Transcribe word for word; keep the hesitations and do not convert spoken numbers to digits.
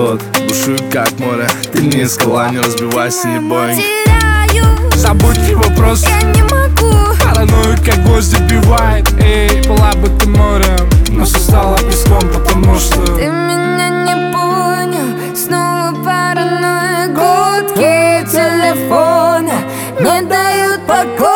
тот, бушует как море. Ты не скала, не разбивайся, не бойся. Забудь его просто, я не могу. Параноид как гвозди бивает. Эй, была бы ты морем, но все стало песком, потому что Ты меня не понял. Снова паранойя. Гудки телефона не дают покоя.